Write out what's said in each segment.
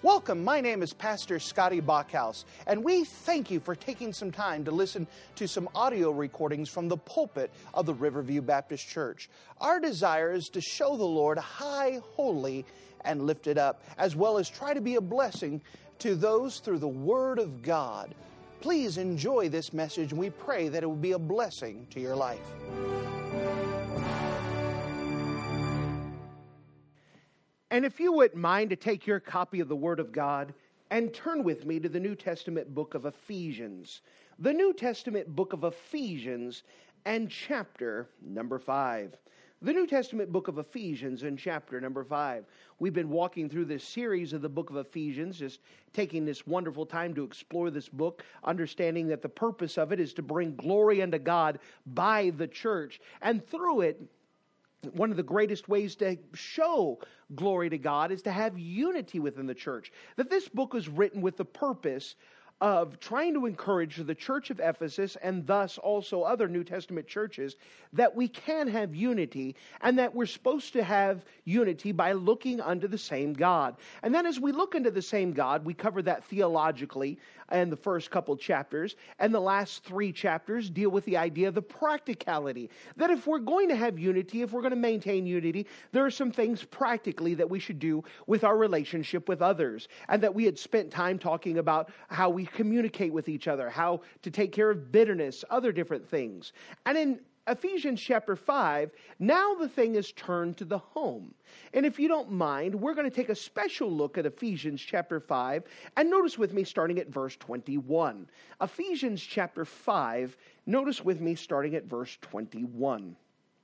Welcome, my name is Pastor Scotty Bachhaus, and we thank you for taking some time to listen to some audio recordings from the pulpit of the Riverview Baptist Church. Our desire is to show the Lord high, holy, and lifted up, as well as try to be a blessing to those through the Word of God. Please enjoy this message, and we pray that it will be a blessing to your life. And if you wouldn't mind to take your copy of the Word of God and turn with me to the New Testament book of Ephesians. The New Testament book of Ephesians and chapter number 5. The New Testament book of Ephesians and chapter number 5. We've been walking through this series of the book of Ephesians, just taking this wonderful time to explore this book, understanding that the purpose of it is to bring glory unto God by the church. And through it, one of the greatest ways to show glory to God is to have unity within the church. That this book was written with the purpose of trying to encourage the church of Ephesus and thus also other New Testament churches that we can have unity and that we're supposed to have unity by looking unto the same God. And then as we look into the same God, we cover that theologically in the first couple chapters, and the last 3 chapters deal with the idea of the practicality. That if we're going to have unity, if we're going to maintain unity, there are some things practically that we should do with our relationship with others. And that we had spent time talking about how we communicate with each other, how to take care of bitterness, other different things. And in Ephesians chapter 5, now the thing is turned to the home. And if you don't mind, we're going to take a special look at Ephesians chapter 5, and notice with me starting at verse 21. Ephesians chapter 5, notice with me starting at verse 21.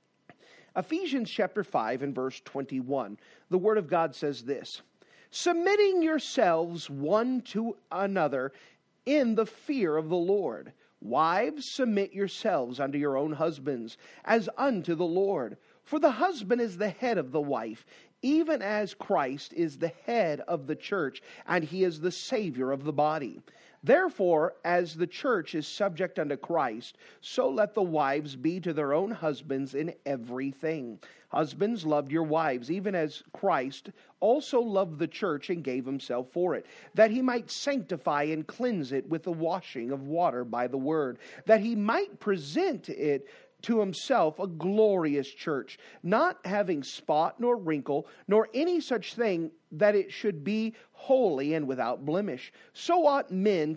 Ephesians chapter 5 and verse 21, the Word of God says this: submitting yourselves one to another in the fear of the Lord. Wives, submit yourselves unto your own husbands, as unto the Lord. For the husband is the head of the wife, even as Christ is the head of the church, and he is the Savior of the body. Therefore, as the church is subject unto Christ, so let the wives be to their own husbands in everything. Husbands, love your wives, even as Christ also loved the church and gave himself for it, that he might sanctify and cleanse it with the washing of water by the word, that he might present it to himself a glorious church, not having spot nor wrinkle, nor any such thing, that it should be holy and without blemish. So ought men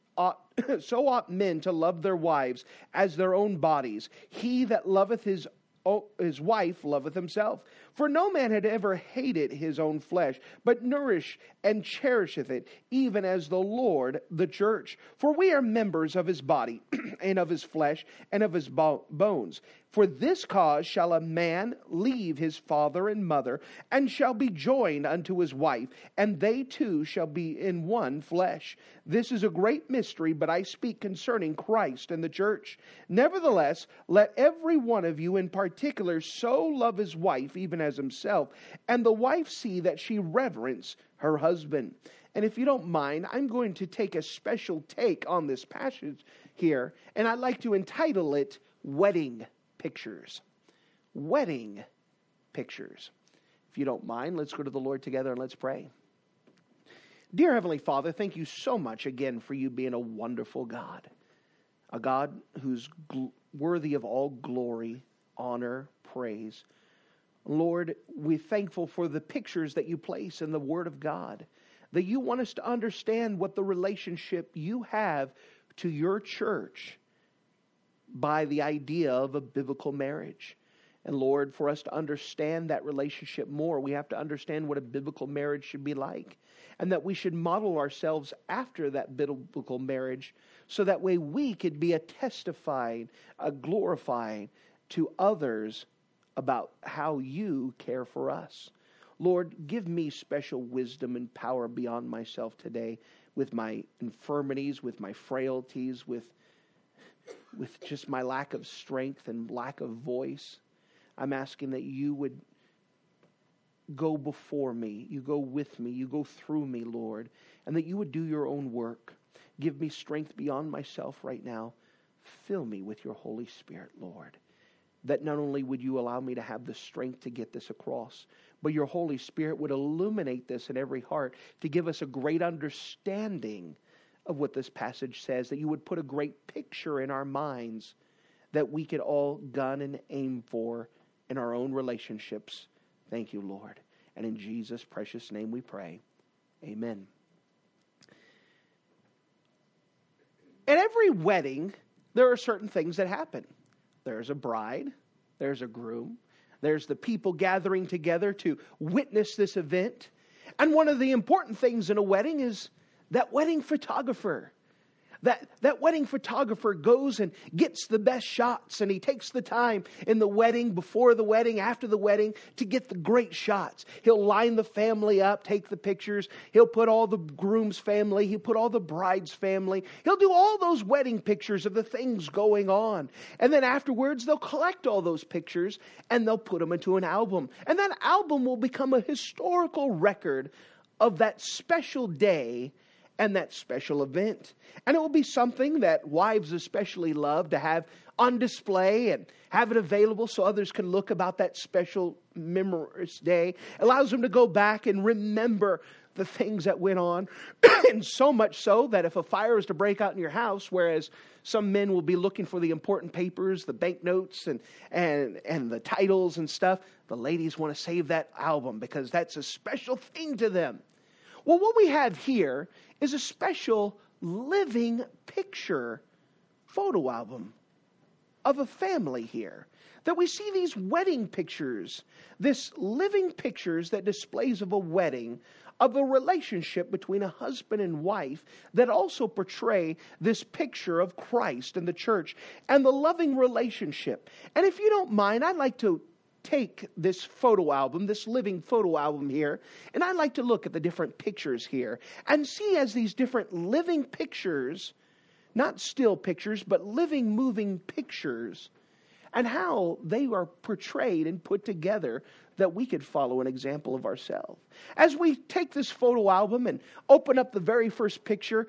to love their wives as their own bodies. He that loveth his wife loveth himself. For no man had ever hated his own flesh, but nourish and cherisheth it, even as the Lord the church. For we are members of his body, and of his flesh, and of his bones. For this cause shall a man leave his father and mother, and shall be joined unto his wife, and they two shall be in one flesh. This is a great mystery, but I speak concerning Christ and the church. Nevertheless, let every one of you in particular so love his wife, even as himself, and the wife see that she reverence her husband. And if you don't mind, I'm going to take a special take on this passage here, and I'd like to entitle it Wedding Pictures. Wedding Pictures. If you don't mind, let's go to the Lord together and let's pray. Dear Heavenly Father, thank you so much again for you being a wonderful God. A God who's worthy of all glory, honor, praise. Lord, we're thankful for the pictures that you place in the Word of God, that you want us to understand what the relationship you have to your church by the idea of a biblical marriage. And Lord, for us to understand that relationship more, we have to understand what a biblical marriage should be like. And that we should model ourselves after that biblical marriage, so that way we could be a testifying, a glorifying to others about how you care for us. Lord, give me special wisdom and power beyond myself today, with my infirmities, with my frailties, with just my lack of strength and lack of voice. I'm asking that you would go before me, you go with me, you go through me, Lord, and that you would do your own work. Give me strength beyond myself right now. Fill me with your Holy Spirit, Lord. That not only would you allow me to have the strength to get this across, but your Holy Spirit would illuminate this in every heart to give us a great understanding of what this passage says, that you would put a great picture in our minds that we could all gun and aim for in our own relationships. Thank you, Lord. And in Jesus' precious name we pray. Amen. At every wedding, there are certain things that happen. There's a bride, there's a groom, there's the people gathering together to witness this event. And one of the important things in a wedding is that wedding photographer. That wedding photographer goes and gets the best shots, and he takes the time in the wedding, before the wedding, after the wedding, to get the great shots. He'll line the family up, take the pictures. He'll put all the groom's family. He'll put all the bride's family. He'll do all those wedding pictures of the things going on. And then afterwards, they'll collect all those pictures and they'll put them into an album. And that album will become a historical record of that special day and that special event. And it will be something that wives especially love to have on display and have it available so others can look about that special memorous day. It allows them to go back and remember the things that went on. And so much so that if a fire is to break out in your house, whereas some men will be looking for the important papers, the banknotes and the titles and stuff, the ladies want to save that album because that's a special thing to them. Well, what we have here is a special living picture photo album of a family here. That we see these wedding pictures, this living pictures that displays of a wedding, of a relationship between a husband and wife that also portray this picture of Christ and the church and the loving relationship. And if you don't mind, I'd like to take this photo album, this living photo album here, and I'd like to look at the different pictures here and see as these different living pictures, not still pictures, but living, moving pictures, and how they are portrayed and put together that we could follow an example of ourselves. As we take this photo album and open up the very first picture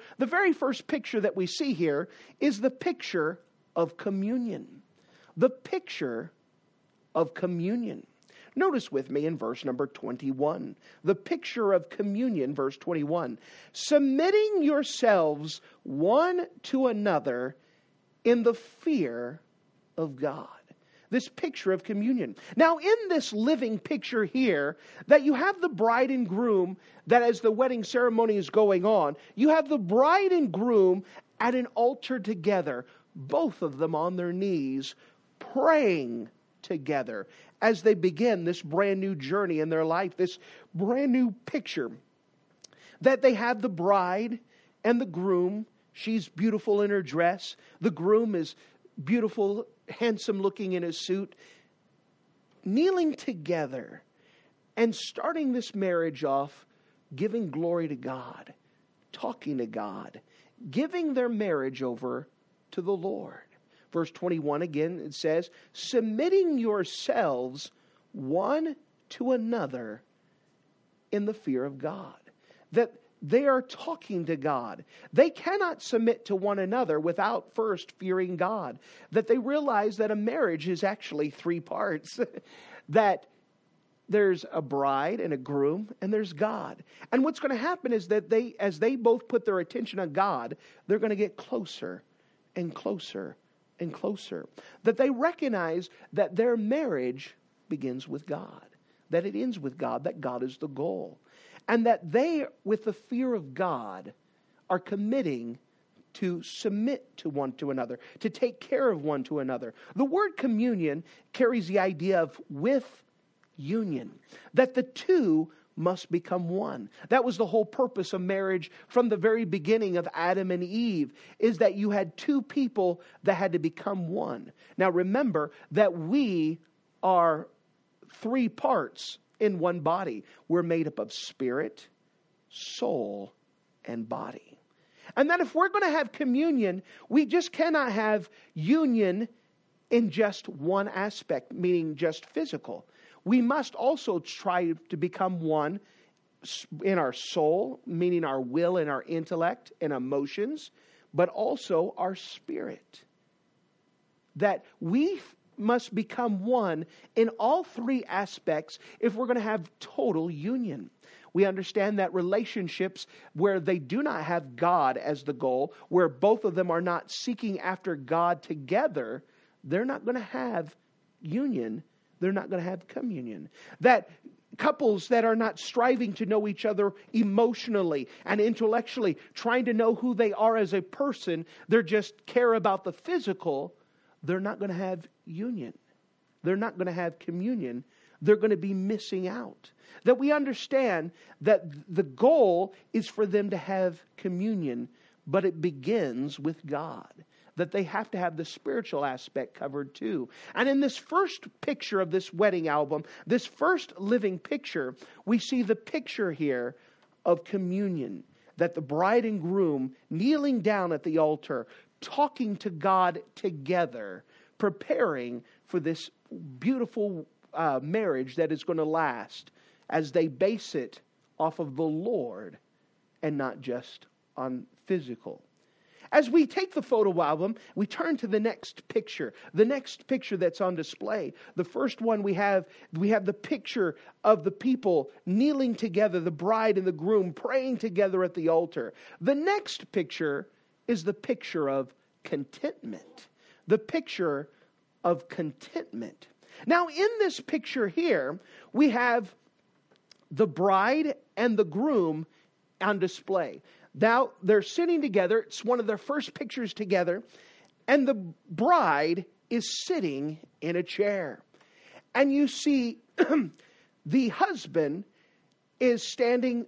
that we see here is the picture of communion. The picture of communion. Notice with me in verse number 21. The picture of communion, verse 21. Submitting yourselves one to another in the fear of God. This picture of communion. Now in this living picture here, that you have the bride and groom, that as the wedding ceremony is going on, you have the bride and groom at an altar together, both of them on their knees, praying together as they begin this brand new journey in their life, this brand new picture. That they have the bride and the groom. She's beautiful in her dress. The groom is beautiful, handsome looking in his suit, kneeling together and starting this marriage off, giving glory to God, talking to God, giving their marriage over to the Lord. Verse 21 again, it says, submitting yourselves one to another in the fear of God. That they are talking to God. They cannot submit to one another without first fearing God. That they realize that a marriage is actually three parts. That there's a bride and a groom and there's God. And what's going to happen is that as they both put their attention on God, they're going to get closer and closer and closer. That they recognize that their marriage begins with God. That it ends with God. That God is the goal. And that they, with the fear of God, are committing to submit to one to another, to take care of one to another. The word communion carries the idea of with union, that the two must become one. That was the whole purpose of marriage from the very beginning of Adam and Eve, is that you had two people that had to become one. Now remember that we are three parts in one body. We're made up of spirit, soul, and body. And that if we're going to have communion, we just cannot have union in just one aspect, meaning just physical. We must also try to become one in our soul, meaning our will and our intellect and emotions, but also our spirit. That we must become one in all three aspects if we're going to have total union. We understand that relationships where they do not have God as the goal, where both of them are not seeking after God together, they're not going to have union. They're not going to have communion. That couples that are not striving to know each other emotionally and intellectually, trying to know who they are as a person, they're just care about the physical, they're not going to have union. They're not going to have communion. They're going to be missing out. That we understand that the goal is for them to have communion, but it begins with God. That they have to have the spiritual aspect covered too. And in this first picture of this wedding album, this first living picture, we see the picture here of communion. That the bride and groom kneeling down at the altar, talking to God together, preparing for this beautiful marriage that is going to last as they base it off of the Lord and not just on physical. As we take the photo album, we turn to the next picture that's on display. The first one we have the picture of the people kneeling together, the bride and the groom praying together at the altar. The next picture is the picture of contentment. The picture of contentment. Now, in this picture here, we have the bride and the groom on display. Now, they're sitting together. It's one of their first pictures together. And the bride is sitting in a chair. And you see the husband is standing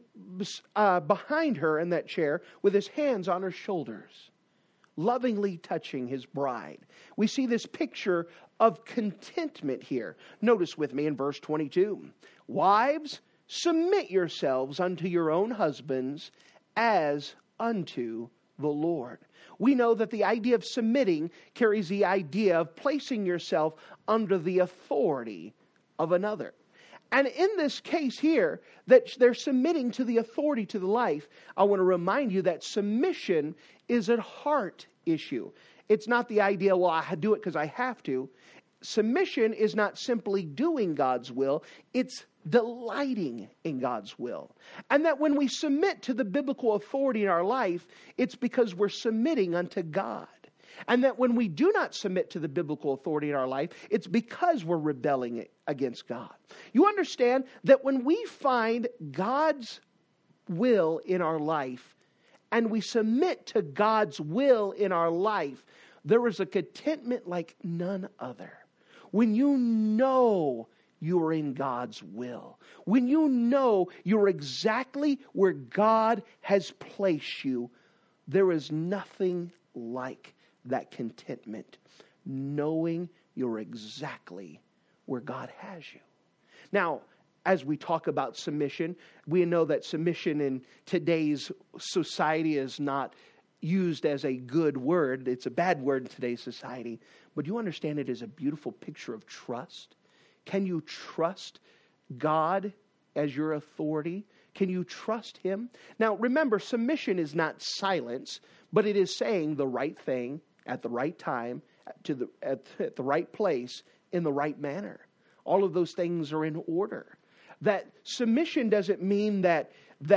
behind her in that chair with his hands on her shoulders, lovingly touching his bride. We see this picture of contentment here. Notice with me in verse 22. Wives, submit yourselves unto your own husbands as unto the Lord. We know that the idea of submitting carries the idea of placing yourself under the authority of another. And in this case here, that they're submitting to the authority to the life, I want to remind you that submission is a heart issue. It's not the idea, well, I do it because I have to. Submission is not simply doing God's will, it's delighting in God's will. And that when we submit to the biblical authority in our life, it's because we're submitting unto God. And that when we do not submit to the biblical authority in our life, it's because we're rebelling against God. You understand that when we find God's will in our life, and we submit to God's will in our life, there is a contentment like none other. When you know you're in God's will, when you know you're exactly where God has placed you, there is nothing like that contentment, knowing you're exactly where God has you. Now, as we talk about submission, we know that submission in today's society is not used as a good word. It's a bad word in today's society. But you understand it is a beautiful picture of trust. Can you trust God as your authority? Can you trust Him? Now, remember, submission is not silence, but it is saying the right thing at the right time, at the right place, in the right manner. All of those things are in order. That submission doesn't mean that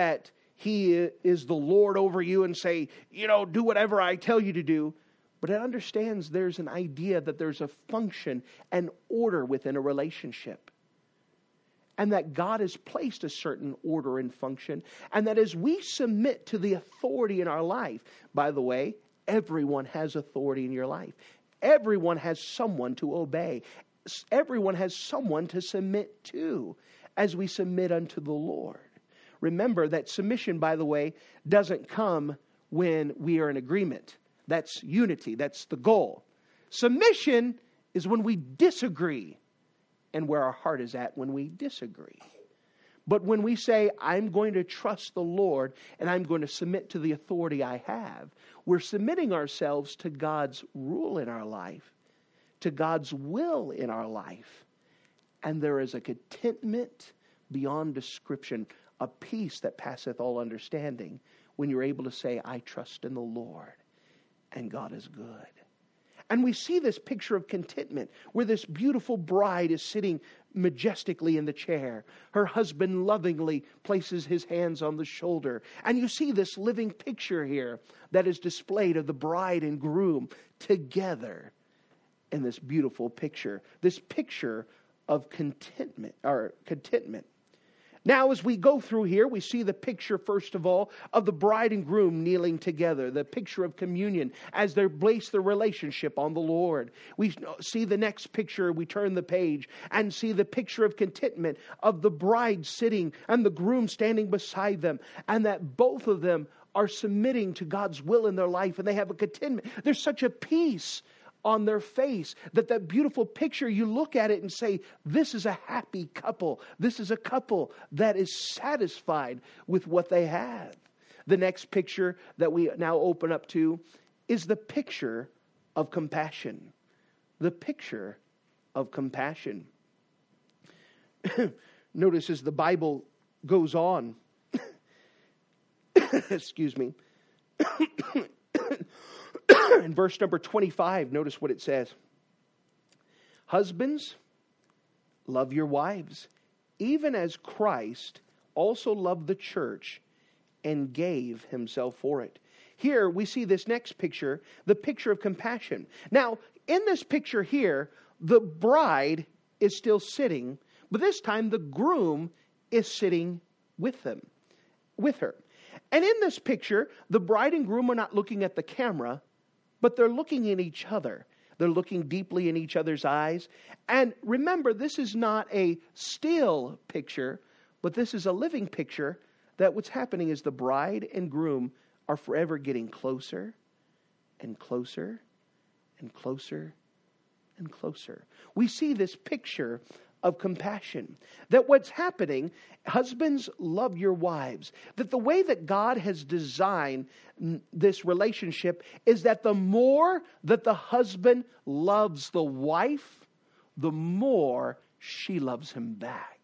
He is the Lord over you and say, do whatever I tell you to do. But it understands there's an idea that there's a function and order within a relationship. And that God has placed a certain order and function. And that as we submit to the authority in our life, by the way, everyone has authority in your life. Everyone has someone to obey. Everyone has someone to submit to as we submit unto the Lord. Remember that submission, by the way, doesn't come when we are in agreement. That's unity. That's the goal. Submission is when we disagree and where our heart is at when we disagree. But when we say, I'm going to trust the Lord and I'm going to submit to the authority I have, we're submitting ourselves to God's rule in our life, to God's will in our life. And there is a contentment beyond description, a peace that passeth all understanding when you're able to say, I trust in the Lord and God is good. And we see this picture of contentment where this beautiful bride is sitting majestically in the chair. Her husband lovingly places his hands on the shoulder. And you see this living picture here that is displayed of the bride and groom together in this beautiful picture. This picture of contentment. Now, as we go through here, we see the picture, first of all, of the bride and groom kneeling together, the picture of communion as they base their relationship on the Lord. We see the next picture, we turn the page, and see the picture of contentment of the bride sitting and the groom standing beside them, and that both of them are submitting to God's will in their life, and they have a contentment. There's such a peace on their face, that beautiful picture, you look at it and say, this is a happy couple. This is a couple that is satisfied with what they have. The next picture that we now open up to is the picture of compassion. The picture of compassion. Notice as the Bible goes on, excuse me, in verse number 25, notice what it says. Husbands, love your wives, even as Christ also loved the church and gave himself for it. Here we see this next picture, the picture of compassion. Now, in this picture here, the bride is still sitting, but this time the groom is sitting with her. And in this picture, the bride and groom are not looking at the camera, but they're looking at each other. They're looking deeply in each other's eyes. And remember, this is not a still picture, but this is a living picture that what's happening is the bride and groom are forever getting closer and closer and closer and closer. We see this picture of compassion. That what's happening, husbands, love your wives. That the way that God has designed this relationship is that the more that the husband loves the wife, the more she loves him back.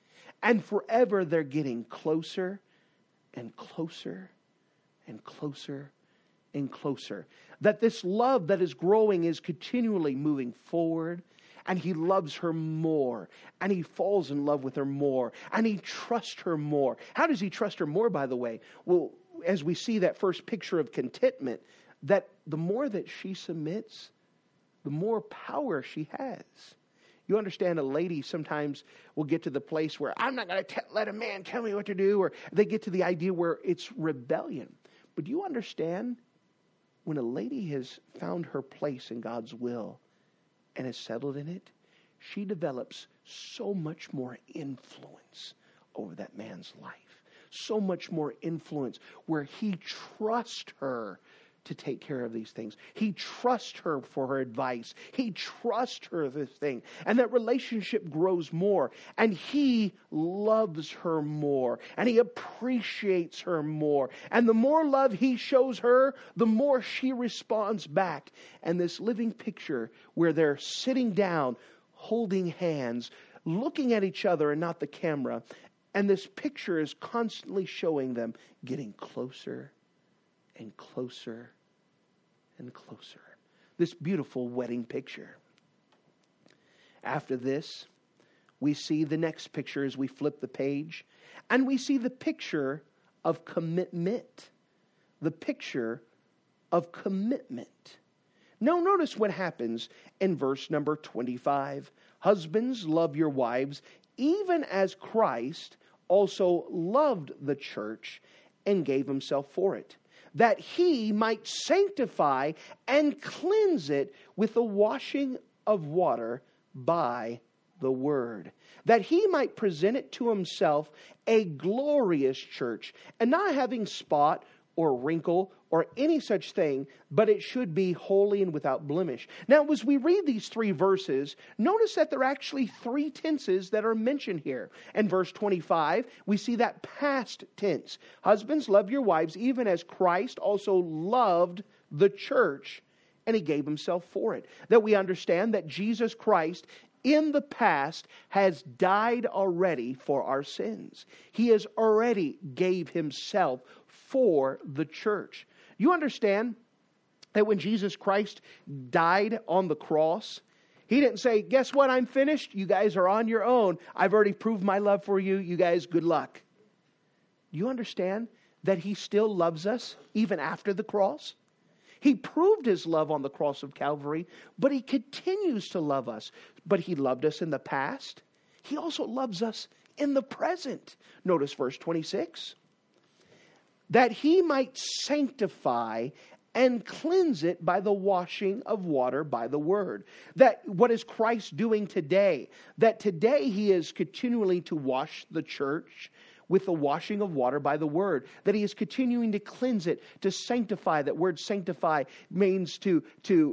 And forever they're getting closer and closer and closer and closer. That this love that is growing is continually moving forward. And he loves her more. And he falls in love with her more. And he trusts her more. How does he trust her more, by the way? Well, as we see that first picture of contentment, that the more that she submits, the more power she has. You understand, a lady sometimes will get to the place where I'm not going to let a man tell me what to do. Or they get to the idea where it's rebellion. But do you understand, when a lady has found her place in God's will and is settled in it, she develops so much more influence over that man's life. So much more influence where he trusts her to take care of these things. He trusts her for her advice. He trusts her this thing. And that relationship grows more. And he loves her more. And he appreciates her more. And the more love he shows her, the more she responds back. And this living picture where they're sitting down, holding hands, looking at each other and not the camera. And this picture is constantly showing them getting closer and closer and closer. This beautiful wedding picture. After this, we see the next picture as we flip the page, and we see the picture of commitment. The picture of commitment. Now notice what happens in verse number 25. Husbands, love your wives, even as Christ also loved the church and gave himself for it, that he might sanctify and cleanse it with the washing of water by the word, that he might present it to himself a glorious church, and not having spot or wrinkle or any such thing, but it should be holy and without blemish. Now, as we read these three verses, notice that there are actually three tenses that are mentioned here. In verse 25, we see that past tense. Husbands, love your wives, even as Christ also loved the church, and he gave himself for it. That we understand that Jesus Christ in the past has died already for our sins. He has already gave himself for the church. You understand That when Jesus Christ died on the cross, He didn't say, guess what, I'm finished. You guys are on your own. I've already proved my love for you. You guys, good luck. Do you understand that He still loves us even after the cross? He proved His love on the cross of Calvary, but He continues to love us. But He loved us in the past. He also loves us in the present. Notice verse 26. That He might sanctify and cleanse it by the washing of water by the word. That what is Christ doing today? That today He is continually to wash the church with the washing of water by the word. That He is continuing to cleanse it, to sanctify. That word sanctify means to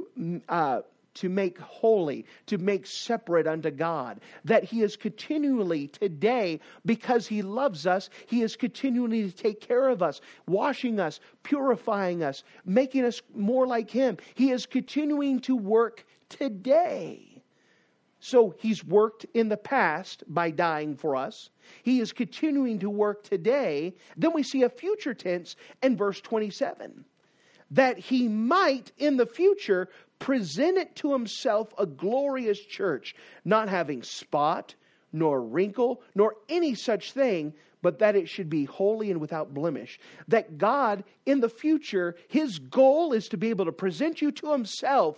make holy, to make separate unto God. That He is continually today, because He loves us, He is continually to take care of us, washing us, purifying us, making us more like Him. He is continuing to work today. So He's worked in the past by dying for us. He is continuing to work today. Then we see a future tense in verse 27. That He might in the future present it to Himself a glorious church, not having spot, nor wrinkle, nor any such thing, but that it should be holy and without blemish. That God in the future, His goal is to be able to present you to Himself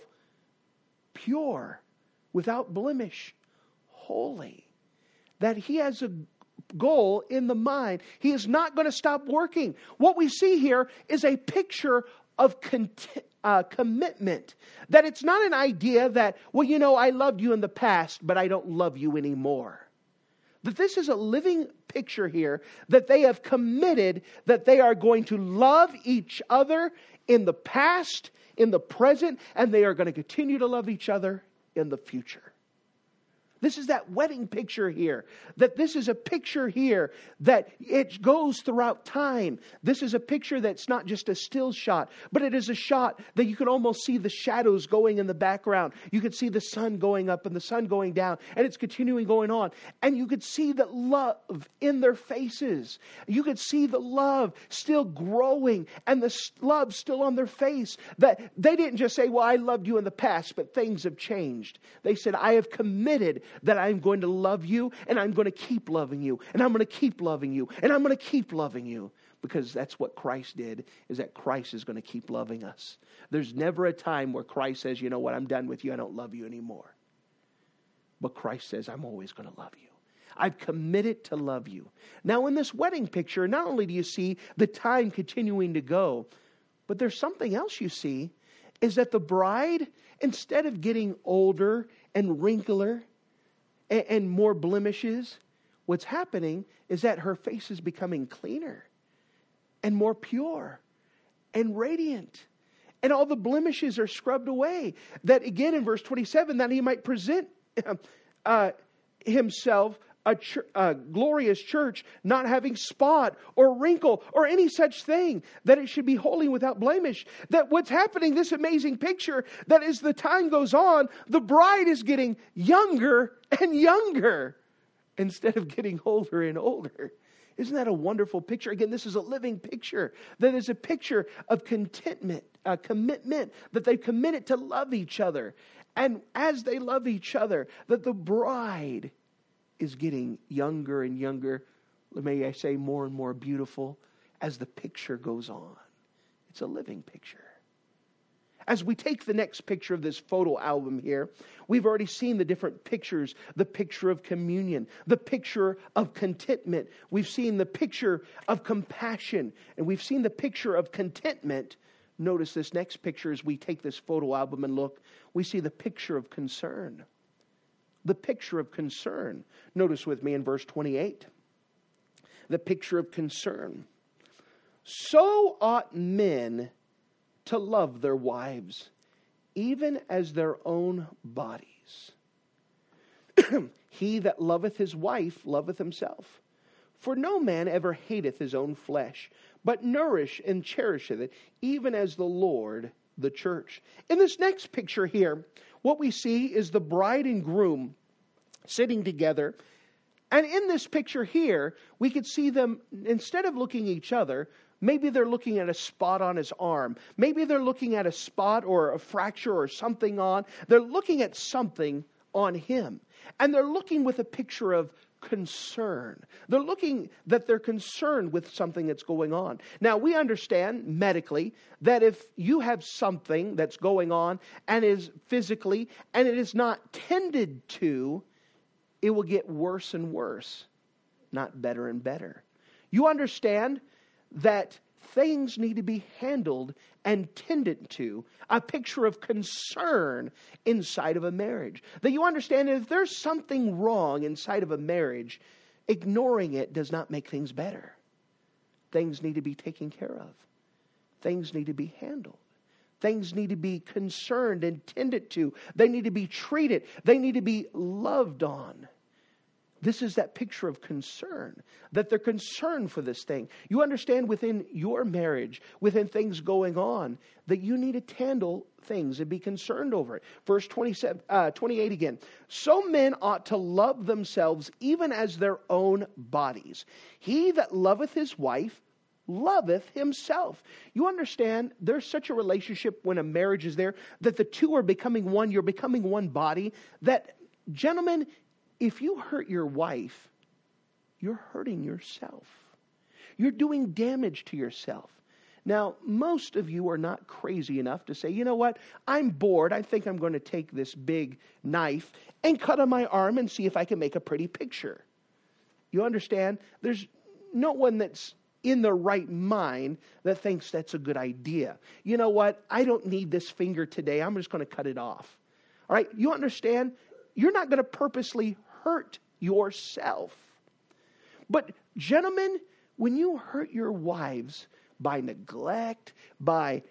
pure, without blemish, holy. That He has a goal in the mind. He is not going to stop working. What we see here is a picture of commitment. That it's not an idea that, well, you know, I loved you in the past, but I don't love you anymore. That this is a living picture here, that they have committed that they are going to love each other in the past, in the present, and they are going to continue to love each other in the future. This is that wedding picture here. That this is a picture here that it goes throughout time. This is a picture that's not just a still shot, but it is a shot that you can almost see the shadows going in the background. You could see the sun going up and the sun going down, and it's continuing going on. And you could see the love in their faces. You could see the love still growing and the love still on their face. That they didn't just say, well, I loved you in the past, but things have changed. They said, I have committed that I'm going to love you, and I'm going to keep loving you, and I'm going to keep loving you, and I'm going to keep loving you. Because that's what Christ did, is that Christ is going to keep loving us. There's never a time where Christ says, you know what, I'm done with you, I don't love you anymore. But Christ says, I'm always going to love you. I've committed to love you. Now in this wedding picture, not only do you see the time continuing to go, but there's something else you see, is that the bride, instead of getting older and wrinkler and more blemishes, what's happening is that her face is becoming cleaner and more pure and radiant. And all the blemishes are scrubbed away. That again in verse 27, that He might present Himself a glorious church, not having spot or wrinkle or any such thing, that it should be holy without blemish. That what's happening, this amazing picture, that as the time goes on, the bride is getting younger and younger instead of getting older and older. Isn't that a wonderful picture? Again, this is a living picture. That is a picture of contentment, commitment, that they've committed to love each other. And as they love each other, that the bride is getting younger and younger, may I say more and more beautiful as the picture goes on. It's a living picture. As we take the next picture of this photo album here, we've already seen the different pictures, the picture of communion, the picture of contentment. We've seen the picture of compassion, and we've seen the picture of contentment. Notice this next picture as we take this photo album and look, we see the picture of concern. The picture of concern. Notice with me in verse 28. The picture of concern. So ought men to love their wives, even as their own bodies. He that loveth his wife loveth himself. For no man ever hateth his own flesh, but nourish and cherisheth it, even as the Lord the church. In this next picture here, what we see is the bride and groom sitting together, And in this picture here, we could see them, instead of looking at each other, maybe they're looking at a spot on his arm. Maybe they're looking at a spot or a fracture or something on. They're looking at something on him. And they're looking with a picture of concern. They're looking that they're concerned with something that's going on. Now, we understand medically that if you have something that's going on and is physically, and it is not tended to, it will get worse and worse, not better and better. You understand that things need to be handled and tended to, a picture of concern inside of a marriage. That you understand that if there's something wrong inside of a marriage, ignoring it does not make things better. Things need to be taken care of. Things need to be handled. Things need to be concerned and tended to. They need to be treated. They need to be loved on. This is that picture of concern, that they're concerned for this thing. You understand within your marriage, within things going on, that you need to handle things and be concerned over it. Verse 28 again. So men ought to love themselves even as their own bodies. He that loveth his wife loveth himself. You understand there's such a relationship when a marriage is there, that the two are becoming one, you're becoming one body, that, gentlemen, if you hurt your wife, you're hurting yourself. You're doing damage to yourself. Now, most of you are not crazy enough to say, you know what, I'm bored. I think I'm going to take this big knife and cut on my arm and see if I can make a pretty picture. You understand? There's no one that's in the right mind that thinks that's a good idea. You know what? I don't need this finger today. I'm just going to cut it off. All right? You understand? You're not going to purposely hurt yourself. But gentlemen, when you hurt your wives by neglect, by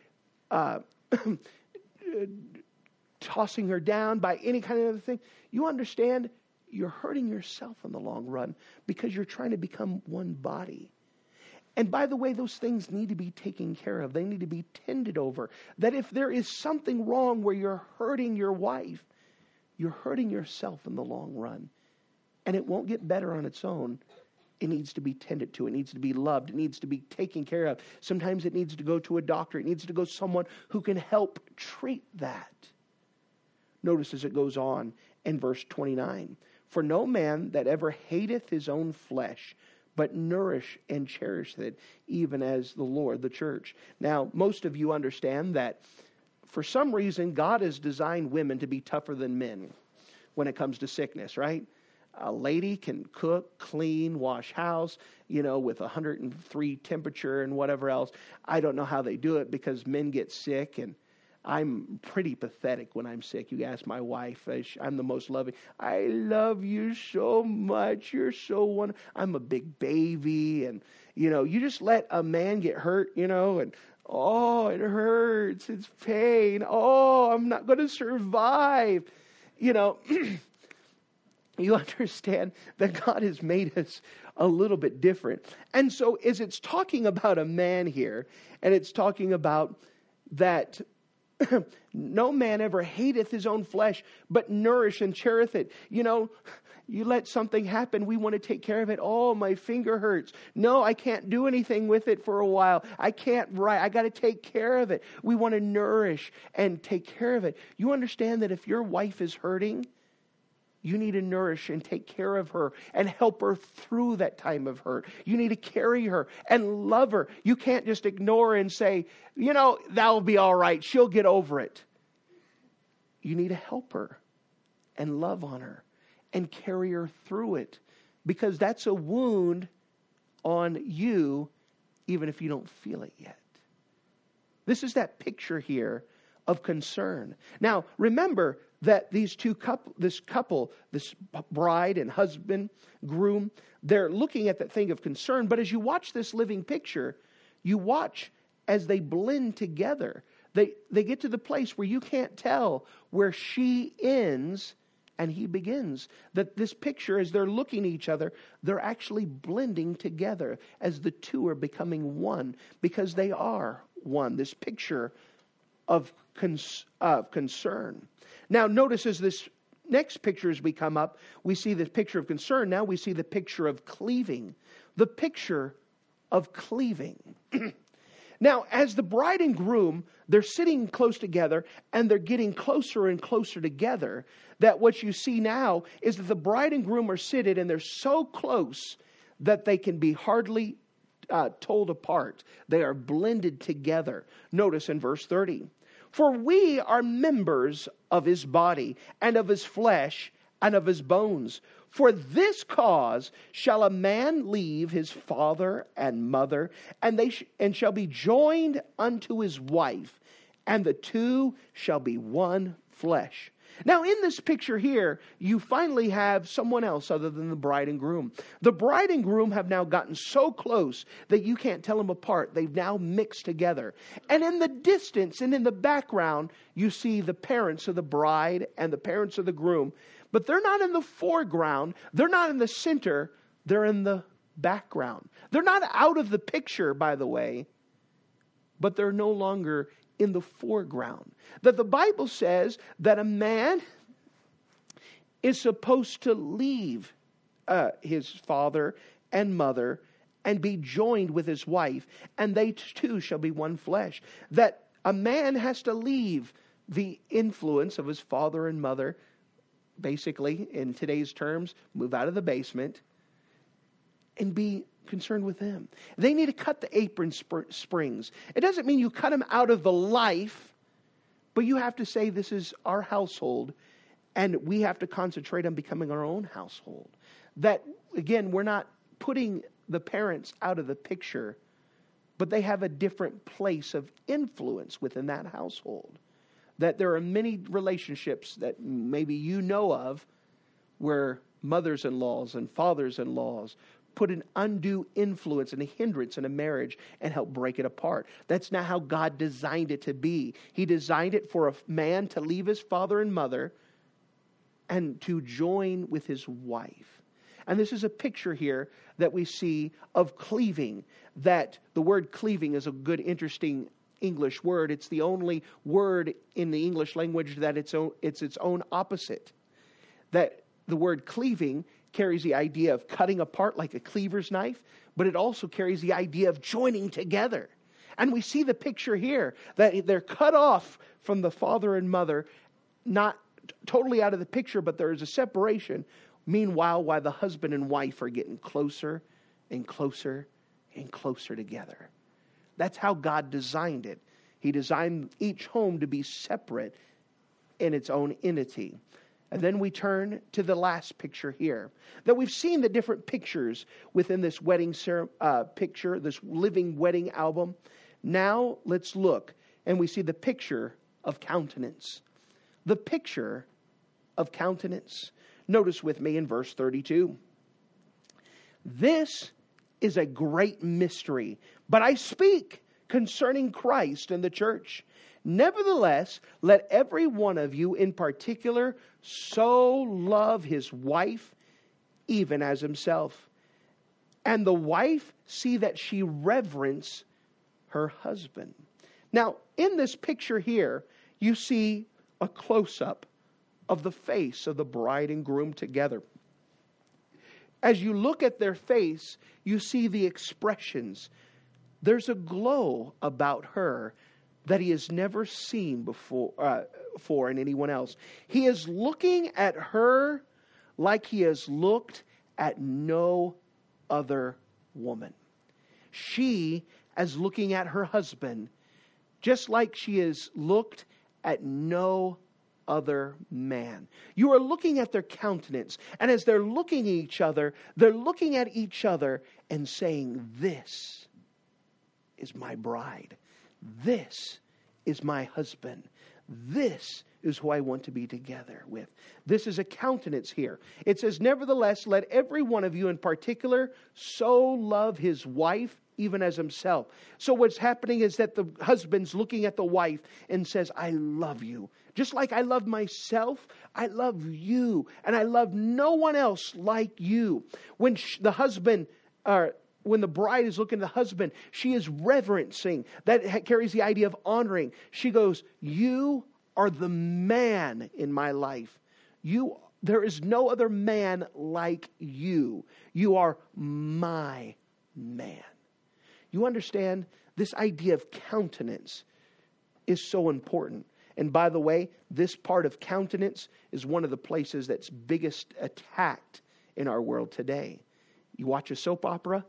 tossing her down, by any kind of other thing, you understand you're hurting yourself in the long run because you're trying to become one body. And by the way, those things need to be taken care of. They need to be tended over. That if there is something wrong where you're hurting your wife, you're hurting yourself in the long run. And it won't get better on its own. It needs to be tended to. It needs to be loved. It needs to be taken care of. Sometimes it needs to go to a doctor. It needs to go to someone who can help treat that. Notice as it goes on in verse 29. For no man that ever hateth his own flesh, but nourish and cherish it, even as the Lord, the church. Now, most of you understand that for some reason, God has designed women to be tougher than men when it comes to sickness, right? A lady can cook, clean, wash house, with 103 temperature and whatever else. I don't know how they do it because men get sick, and I'm pretty pathetic when I'm sick. You ask my wife, I'm the most loving. I love you so much. You're so wonderful. I'm a big baby, and, you just let a man get hurt, and oh, it hurts. It's pain. Oh, I'm not going to survive. You understand that God has made us a little bit different. And so as it's talking about a man here, and it's talking about that no man ever hateth his own flesh, but nourish and cherisheth it. You let something happen, we want to take care of it. Oh, my finger hurts. No, I can't do anything with it for a while. I can't write. I got to take care of it. We want to nourish and take care of it. You understand that if your wife is hurting, you need to nourish and take care of her and help her through that time of hurt. You need to carry her and love her. You can't just ignore her and say, that'll be all right. She'll get over it. You need to help her and love on her and carry her through it, because that's a wound on you, even if you don't feel it yet. This is that picture here of concern. Now, remember that this couple, this bride and husband, groom, they're looking at that thing of concern. But as you watch this living picture, you watch as they blend together. They get to the place where you can't tell where she ends and he begins. That this picture, as they're looking at each other, they're actually blending together as the two are becoming one, because they are one. This picture of concern. Now, notice as this next picture as we come up, we see this picture of concern. Now we see the picture of cleaving. The picture of cleaving. Now, as the bride and groom, they're sitting close together and they're getting closer and closer together, that what you see now is that the bride and groom are seated and they're so close that they can be hardly told apart. They are blended together. Notice in verse 30. For we are members of his body and of his flesh and of his bones. For this cause shall a man leave his father and mother, and shall be joined unto his wife, and the two shall be one flesh. Now, in this picture here, you finally have someone else other than the bride and groom. The bride and groom have now gotten so close that you can't tell them apart. They've now mixed together. And in the distance and in the background, you see the parents of the bride and the parents of the groom. But they're not in the foreground. They're not in the center. They're in the background. They're not out of the picture, by the way, but they're no longer in the foreground. That the Bible says that a man is supposed to leave his father and mother and be joined with his wife, and they two shall be one flesh. That a man has to leave the influence of his father and mother, basically, in today's terms, move out of the basement and be concerned with them. They need to cut the apron springs. It doesn't mean you cut them out of the life, but you have to say this is our household and we have to concentrate on becoming our own household. That, again, we're not putting the parents out of the picture, but they have a different place of influence within that household. That there are many relationships that maybe you know of where mothers-in-laws and fathers-in-laws put an undue influence and a hindrance in a marriage and help break it apart. That's not how God designed it to be. He designed it for a man to leave his father and mother and to join with his wife. And this is a picture here that we see of cleaving. That the word cleaving is a good, interesting English word. It's the only word in the English language that it's its own opposite. That the word cleaving carries the idea of cutting apart like a cleaver's knife, but it also carries the idea of joining together. And we see the picture here that they're cut off from the father and mother, not totally out of the picture, but there is a separation. Meanwhile, while the husband and wife are getting closer and closer and closer together. That's how God designed it. He designed each home to be separate in its own entity. And then we turn to the last picture here. That we've seen the different pictures within this wedding picture, this living wedding album. Now let's look and we see the picture of countenance. The picture of countenance. Notice with me in verse 32. This is a great mystery, but I speak concerning Christ and the church. Nevertheless, let every one of you in particular so love his wife, even as himself. And the wife see that she reverence her husband. Now, in this picture here, you see a close-up of the face of the bride and groom together. As you look at their face, you see the expressions. There's a glow about her that he has never seen before in anyone else. He is looking at her like he has looked at no other woman. She is looking at her husband just like she has looked at no other man. You are looking at their countenance, and as they're looking at each other, they're looking at each other and saying, "This is my bride. This is my husband. This is who I want to be together with." This is a countenance here. It says, "Nevertheless, let every one of you in particular so love his wife, even as himself." So what's happening is that the husband's looking at the wife and says, "I love you. Just like I love myself, I love you. And I love no one else like you." When when the bride is looking at the husband, she is reverencing. That carries the idea of honoring. She goes, "You are the man in my life. There is no other man like you. You are my man. You understand? This idea of countenance is so important. And by the way, this part of countenance is one of the places that's biggest attacked in our world today. You watch a soap opera,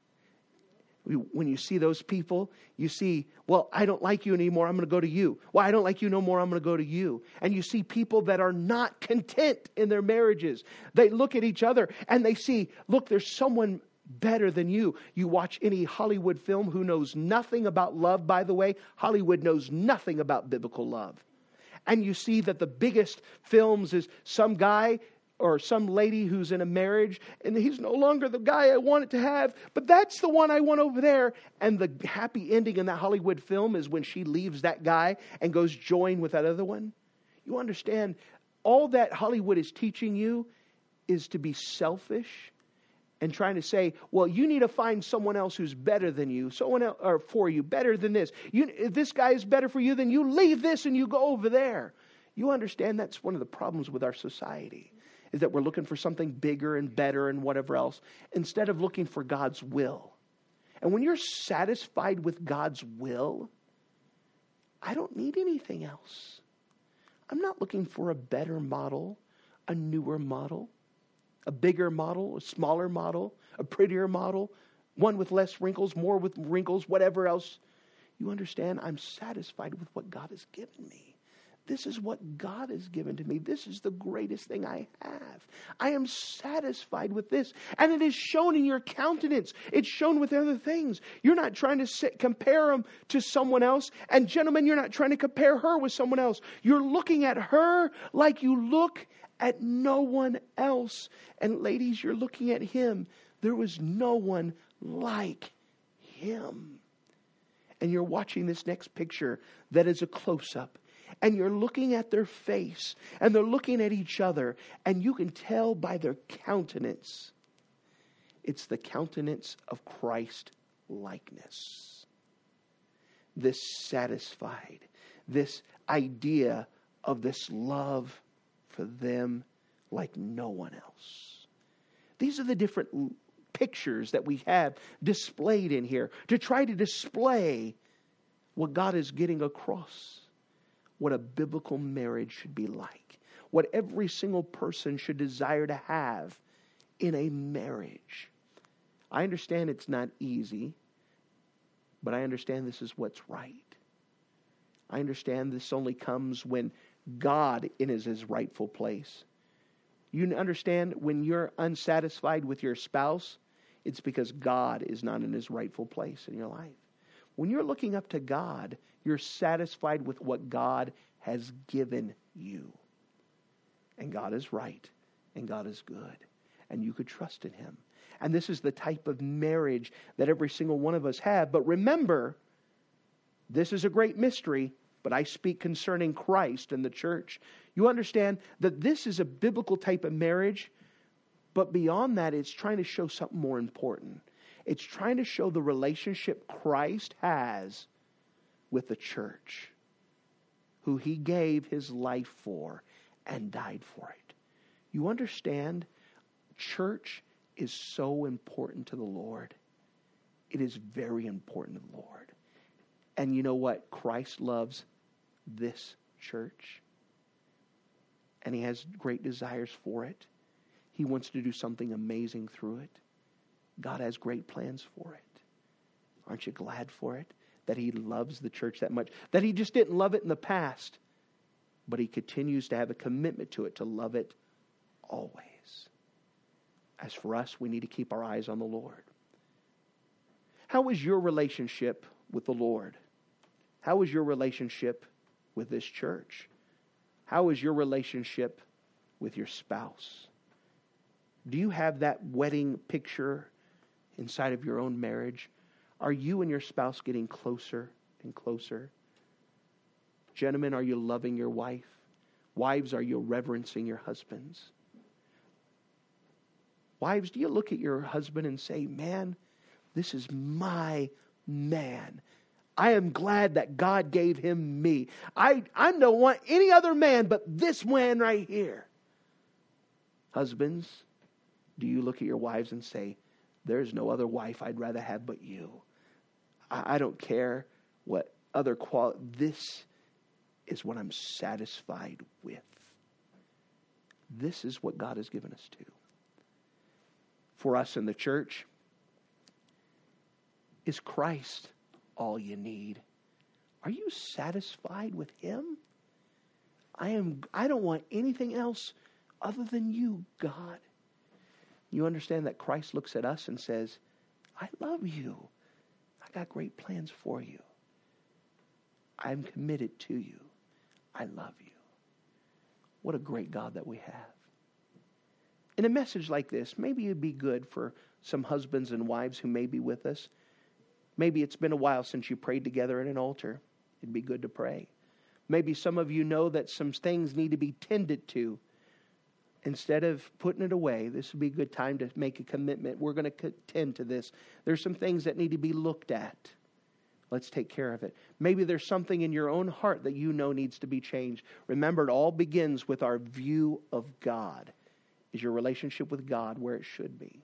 when you see those people, you see, well, I don't like you anymore, I'm going to go to you. Well, I don't like you no more, I'm going to go to you. And you see people that are not content in their marriages. They look at each other and they see, look, there's someone better than you. You watch any Hollywood film who knows nothing about love, by the way. Hollywood knows nothing about biblical love. And you see that the biggest films is some guy or some lady who's in a marriage, and he's no longer the guy I wanted to have, but that's the one I want over there. And the happy ending in that Hollywood film is when she leaves that guy and goes join with that other one. You understand, all that Hollywood is teaching you is to be selfish and trying to say, well, you need to find someone else who's better than you, someone else, or for you, better than this. If this guy is better for you, then you leave this and you go over there. You understand that's one of the problems with our society, is that we're looking for something bigger and better and whatever else, instead of looking for God's will. And when you're satisfied with God's will, I don't need anything else. I'm not looking for a better model, a newer model, a bigger model, a smaller model, a prettier model, one with less wrinkles, more with wrinkles, whatever else. You understand? I'm satisfied with what God has given me. This is what God has given to me. This is the greatest thing I have. I am satisfied with this. And it is shown in your countenance. It's shown with other things. You're not trying to compare them to someone else. And gentlemen, you're not trying to compare her with someone else. You're looking at her like you look at no one else. And ladies, you're looking at him. There was no one like him. And you're watching this next picture that is a close-up. And you're looking at their face, and they're looking at each other, and you can tell by their countenance, it's the countenance of Christ likeness. This satisfied, this idea of this love for them like no one else. These are the different pictures that we have displayed in here to try to display what God is getting across. What a biblical marriage should be like. What every single person should desire to have in a marriage. I understand it's not easy, but I understand this is what's right. I understand this only comes when God is his rightful place. You understand when you're unsatisfied with your spouse, it's because God is not in his rightful place in your life. When you're looking up to God, you're satisfied with what God has given you. And God is right. And God is good. And you could trust in him. And this is the type of marriage that every single one of us have. But remember, this is a great mystery, but I speak concerning Christ and the church. You understand that this is a biblical type of marriage, but beyond that, it's trying to show something more important. It's trying to show the relationship Christ has with the church, who he gave his life for and died for it. You understand? Church is so important to the Lord. It is very important to the Lord. And you know what? Christ loves this church. And he has great desires for it. He wants to do something amazing through it. God has great plans for it. Aren't you glad for it? That he loves the church that much. That he just didn't love it in the past. But he continues to have a commitment to it, to love it always. As for us, we need to keep our eyes on the Lord. How is your relationship with the Lord? How is your relationship with this church? How is your relationship with your spouse? Do you have that wedding picture inside of your own marriage? Are you and your spouse getting closer and closer? Gentlemen, are you loving your wife? Wives, are you reverencing your husbands? Wives, do you look at your husband and say, man, this is my man. I am glad that God gave him me. I don't want any other man but this man right here. Husbands, do you look at your wives and say, there's no other wife I'd rather have but you? I don't care what other quality. This is what I'm satisfied with. This is what God has given us to. For us in the church, is Christ all you need? Are you satisfied with Him? I don't want anything else other than you, God. You understand that Christ looks at us and says, I love you. I got great plans for you. I'm committed to you. I love you. What a great God that we have. In a message like this, maybe it'd be good for some husbands and wives who may be with us. Maybe it's been a while since you prayed together at an altar. It'd be good to pray. Maybe some of you know that some things need to be tended to. Instead of putting it away, this would be a good time to make a commitment. We're going to tend to this. There's some things that need to be looked at. Let's take care of it. Maybe there's something in your own heart that you know needs to be changed. Remember, it all begins with our view of God. Is your relationship with God where it should be?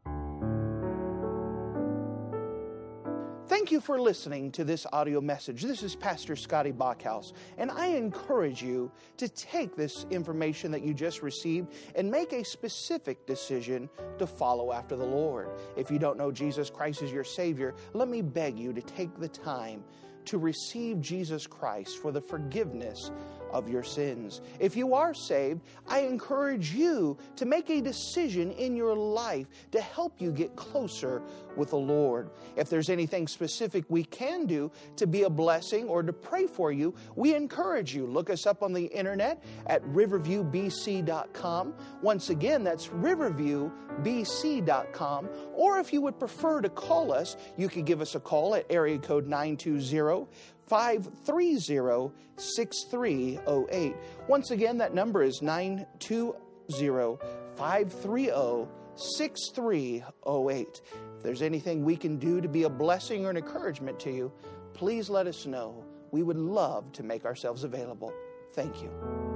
Thank you for listening to this audio message. This is Pastor Scotty Bachhaus, and I encourage you to take this information that you just received and make a specific decision to follow after the Lord. If you don't know Jesus Christ as your Savior, let me beg you to take the time to receive Jesus Christ for the forgiveness of your sins. If you are saved, I encourage you to make a decision in your life to help you get closer with the Lord. If there's anything specific we can do to be a blessing or to pray for you, we encourage you. Look us up on the internet at riverviewbc.com. Once again, that's riverviewbc.com. Or if you would prefer to call us, you could give us a call at area code 920-530-6308. Once again, that number is 920-530-6308. If there's anything we can do to be a blessing or an encouragement to you, please let us know. We would love to make ourselves available. Thank you.